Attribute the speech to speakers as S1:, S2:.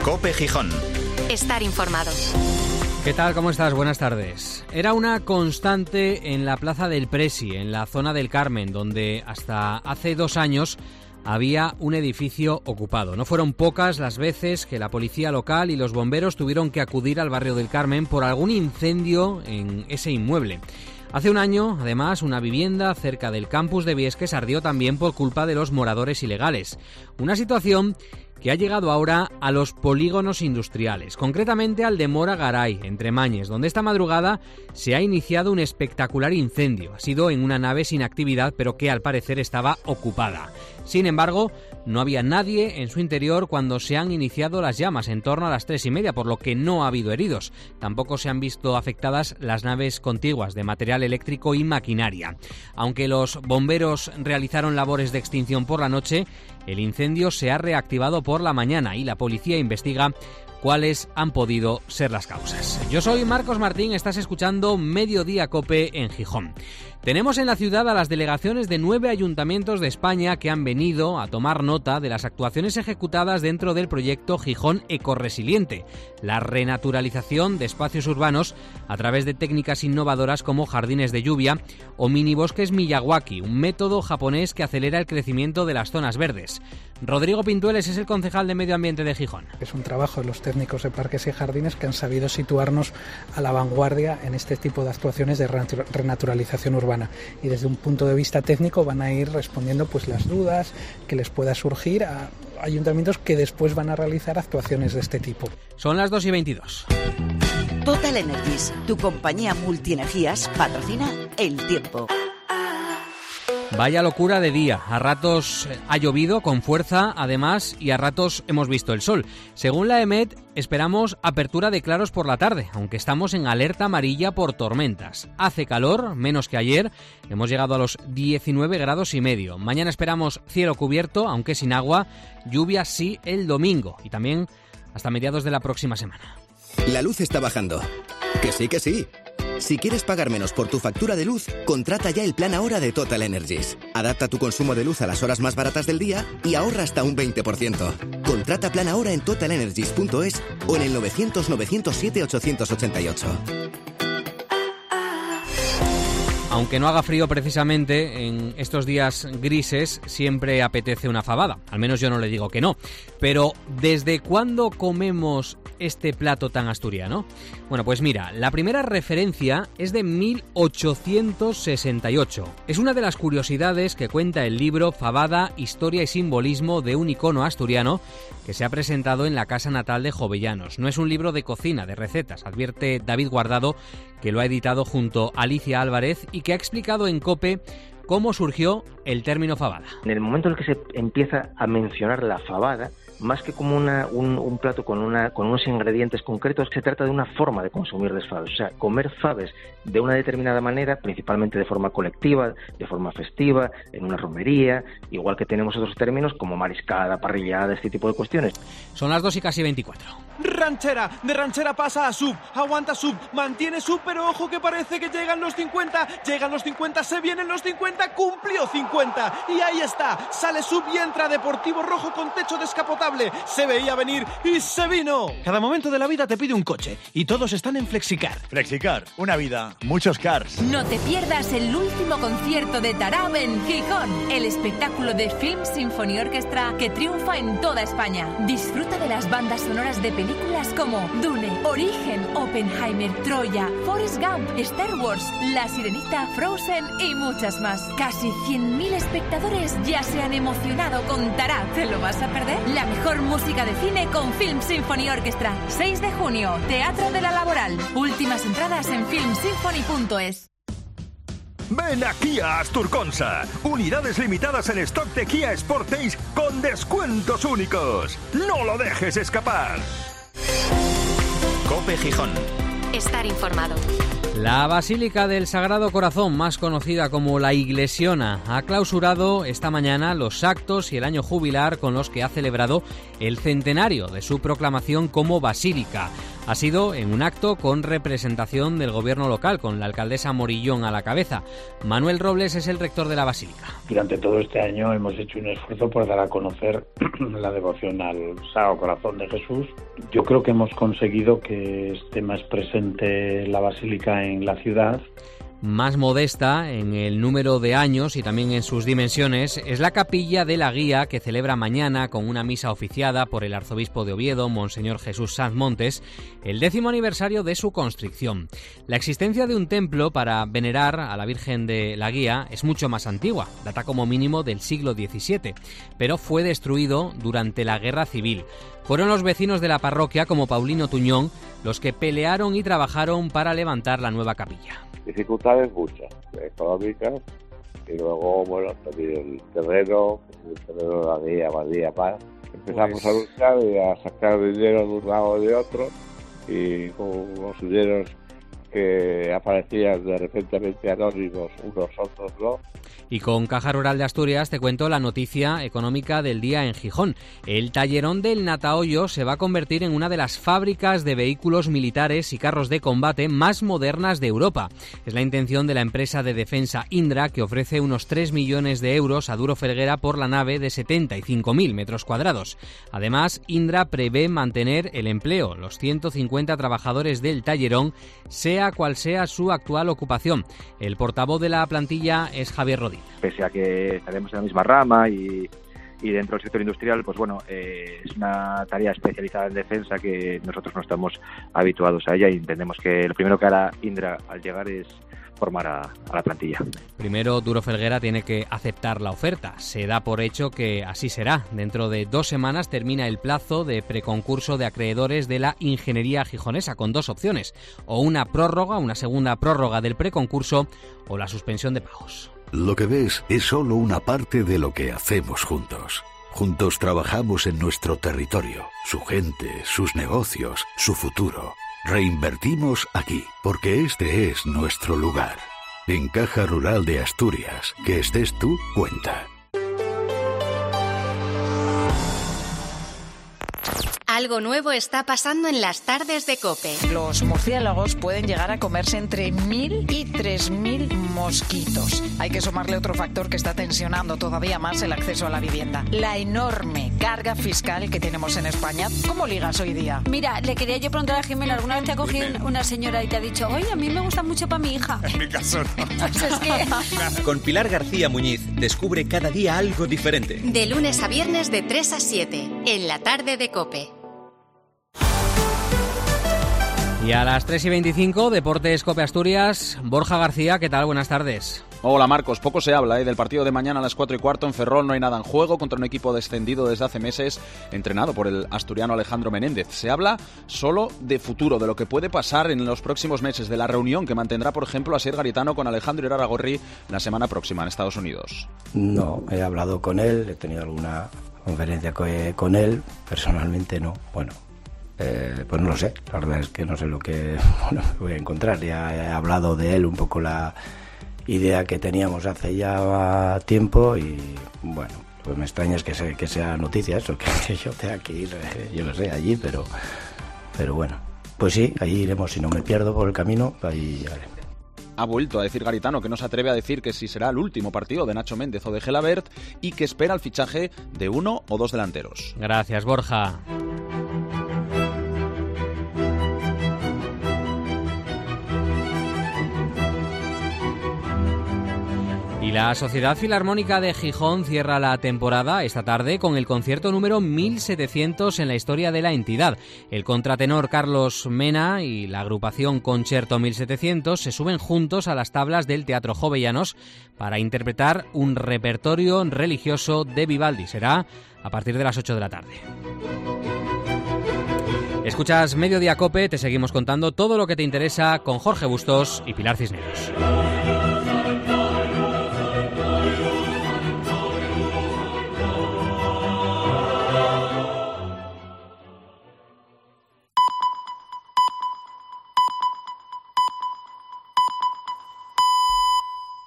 S1: COPE Gijón.
S2: Estar informado.
S3: ¿Qué tal? ¿Cómo estás? Buenas tardes. Era una constante en la Plaza del Presi, en la zona del Carmen, donde hasta hace 2 años había un edificio ocupado. No fueron pocas las veces que la policía local y los bomberos tuvieron que acudir al barrio del Carmen por algún incendio en ese inmueble. Hace un año, además, una vivienda cerca del campus de Viesques ardió también por culpa de los moradores ilegales. Una situación que ha llegado ahora a los polígonos industriales, concretamente al de Mora Garay, entre Mañes, donde esta madrugada se ha iniciado un espectacular incendio. Ha sido en una nave sin actividad, pero que al parecer estaba ocupada. Sin embargo, no había nadie en su interior cuando se han iniciado las llamas, en torno a las 3:30, por lo que no ha habido heridos. Tampoco se han visto afectadas las naves contiguas de material eléctrico y maquinaria. Aunque los bomberos realizaron labores de extinción por la noche, el incendio se ha reactivado por la mañana y la policía investiga cuáles han podido ser las causas. Yo soy Marcos Martín, estás escuchando Mediodía COPE en Gijón. Tenemos en la ciudad a las delegaciones de 9 ayuntamientos de España que han venido a tomar nota de las actuaciones ejecutadas dentro del proyecto Gijón Ecorresiliente, la renaturalización de espacios urbanos a través de técnicas innovadoras como jardines de lluvia o minibosques Miyawaki, un método japonés que acelera el crecimiento de las zonas verdes. Rodrigo Pintueles es el concejal de Medio Ambiente de Gijón.
S4: Es un trabajo de los técnicos de parques y jardines que han sabido situarnos a la vanguardia en este tipo de actuaciones de renaturalización urbana. Y desde un punto de vista técnico van a ir respondiendo pues las dudas que les pueda surgir a ayuntamientos que después van a realizar actuaciones de este tipo.
S3: Son las 2:22.
S5: Total Energies, tu compañía multienergías, patrocina El Tiempo.
S3: Vaya locura de día. A ratos ha llovido con fuerza, además, y a ratos hemos visto el sol. Según la EMET, esperamos apertura de claros por la tarde, aunque estamos en alerta amarilla por tormentas. Hace calor, menos que ayer. Hemos llegado a los 19,5 grados. Mañana esperamos cielo cubierto, aunque sin agua. Lluvia sí el domingo y también hasta mediados de la próxima semana.
S6: La luz está bajando. Que sí, que sí. Si quieres pagar menos por tu factura de luz, contrata ya el plan Ahora de Total Energies. Adapta tu consumo de luz a las horas más baratas del día y ahorra hasta un 20%. Contrata plan Ahora en totalenergies.es o en el 900-907-888.
S3: Aunque no haga frío precisamente, en estos días grises siempre apetece una fabada. Al menos yo no le digo que no. Pero, ¿desde cuándo comemos este plato tan asturiano? Bueno, pues mira, la primera referencia es de 1868. Es una de las curiosidades que cuenta el libro Fabada, Historia y Simbolismo de un icono asturiano que se ha presentado en la casa natal de Jovellanos. No es un libro de cocina, de recetas, advierte David Guardado, que lo ha editado junto a Alicia Álvarez y que ha explicado en COPE cómo surgió el término fabada.
S7: En el momento en el que se empieza a mencionar la fabada, más que como un plato con unos ingredientes concretos, se trata de una forma de consumir las faves. O sea, comer faves de una determinada manera, principalmente de forma colectiva, de forma festiva, en una romería, igual que tenemos otros términos como mariscada, parrillada, este tipo de cuestiones.
S3: Son las 2:24.
S8: Ranchera, de ranchera pasa a sub, aguanta sub, mantiene sub, pero ojo que parece que llegan los 50, se vienen los 50, cumplió 50, y ahí está, sale sub y entra Deportivo Rojo con techo descapotable. Se veía venir y se vino. Cada momento de la vida te pide un coche y todos están en Flexicar.
S9: Flexicar, una vida, muchos cars.
S10: No te pierdas el último concierto de Tarab en Gijón, el espectáculo de Film Symphony Orchestra que triunfa en toda España. Disfruta de las bandas sonoras de películas como Dune, Origen, Oppenheimer, Troya, Forrest Gump, Star Wars, La Sirenita, Frozen y muchas más. Casi 100.000 espectadores ya se han emocionado con Tarab. ¿Te lo vas a perder? La mejor música de cine con Film Symphony Orchestra. 6 de junio, Teatro de la Laboral. Últimas entradas en filmsymphony.es.
S9: Ven aquí a Asturconsa. Unidades limitadas en stock de Kia Sportage con descuentos únicos. No lo dejes escapar.
S1: COPE Gijón.
S2: Estar informado.
S3: La Basílica del Sagrado Corazón, más conocida como la Iglesiona, ha clausurado esta mañana los actos y el año jubilar con los que ha celebrado el centenario de su proclamación como basílica. Ha sido en un acto con representación del gobierno local, con la alcaldesa Morillón a la cabeza. Manuel Robles es el rector de la Basílica.
S1: Durante todo este año hemos hecho un esfuerzo por dar a conocer la devoción al Sagrado Corazón de Jesús. Yo creo que hemos conseguido que esté más presente la Basílica en la ciudad.
S3: Más modesta en el número de años y también en sus dimensiones es la capilla de la Guía, que celebra mañana con una misa oficiada por el arzobispo de Oviedo, Monseñor Jesús Sanz Montes, el 10º aniversario de su construcción. La existencia de un templo para venerar a la Virgen de la Guía es mucho más antigua, data como mínimo del siglo XVII, pero fue destruido durante la Guerra Civil. Fueron los vecinos de la parroquia, como Paulino Tuñón, los que pelearon y trabajaron para levantar la nueva capilla.
S11: Dificultades muchas, económicas, y luego, bueno, también el terreno de la Guía, Abadía Paz. Empezamos a luchar y a sacar dinero de un lado o de otro, y con unos dineros que aparecían de repente anónimos, unos otros no.
S3: Y con Caja Rural de Asturias te cuento la noticia económica del día en Gijón. El tallerón del Natahoyo se va a convertir en una de las fábricas de vehículos militares y carros de combate más modernas de Europa. Es la intención de la empresa de defensa Indra, que ofrece unos 3 millones de euros a Duro Felguera por la nave de 75.000 metros cuadrados. Además, Indra prevé mantener el empleo, los 150 trabajadores del tallerón, sea cual sea su actual ocupación. El portavoz de la plantilla es Javier Rodríguez.
S12: Pese a que estaremos en la misma rama y dentro del sector industrial, pues bueno, es una tarea especializada en defensa que nosotros no estamos habituados a ella, y entendemos que lo primero que hará Indra al llegar es formar a la plantilla.
S3: Primero, Duro Felguera tiene que aceptar la oferta. Se da por hecho que así será. Dentro de 2 semanas termina el plazo de preconcurso de acreedores de la ingeniería gijonesa, con 2 opciones: o una prórroga, una segunda prórroga del preconcurso, o la suspensión de pagos.
S13: Lo que ves es solo una parte de lo que hacemos juntos. Juntos trabajamos en nuestro territorio, su gente, sus negocios, su futuro. Reinvertimos aquí, porque este es nuestro lugar. En Caja Rural de Asturias, que estés tú, cuenta.
S2: Algo nuevo está pasando en las tardes de COPE.
S14: Los murciélagos pueden llegar a comerse entre 1.000 y 3.000 mosquitos. Hay que sumarle otro factor que está tensionando todavía más el acceso a la vivienda: la enorme carga fiscal que tenemos en España. ¿Cómo ligas hoy día?
S15: Mira, le quería yo preguntar a Jimena, ¿alguna vez te ha cogido una señora y te ha dicho: oye, a mí me gusta mucho para mi hija?
S16: En mi caso no.
S15: Pues es que...
S16: Con Pilar García Muñiz descubre cada día algo diferente.
S2: De lunes a viernes de 3 a 7, en la tarde de COPE.
S3: Y a las 3:25, Deportes COPE Asturias. Borja García, ¿qué tal? Buenas tardes.
S17: Hola Marcos, poco se habla del partido de mañana a las 4:15 en Ferrol. No hay nada en juego contra un equipo descendido desde hace meses, entrenado por el asturiano Alejandro Menéndez. Se habla solo de futuro, de lo que puede pasar en los próximos meses, de la reunión que mantendrá, por ejemplo, Asier Garitano con Alejandro Iraragorri la semana próxima en Estados Unidos.
S18: No, he hablado con él, he tenido alguna conferencia con él, personalmente no, bueno. Pues no lo sé, la verdad es que no sé lo que voy a encontrar. Ya he hablado de él un poco, la idea que teníamos hace ya tiempo, y bueno, pues me extraña es que sea noticia eso, que yo tenga que ir, yo no sé, allí, pero bueno, pues sí, allí iremos, si no me pierdo por el camino, ahí haré.
S17: Ha vuelto a decir Garitano que no se atreve a decir que si será el último partido de Nacho Méndez o de Gelabert, y que espera el fichaje de 1 o 2 delanteros.
S3: Gracias, Borja. Y la Sociedad Filarmónica de Gijón cierra la temporada esta tarde con el concierto número 1700 en la historia de la entidad. El contratenor Carlos Mena y la agrupación Concerto 1700 se suben juntos a las tablas del Teatro Jovellanos para interpretar un repertorio religioso de Vivaldi. Será a partir de las 8 de la tarde. Escuchas Mediodía COPE, te seguimos contando todo lo que te interesa con Jorge Bustos y Pilar Cisneros.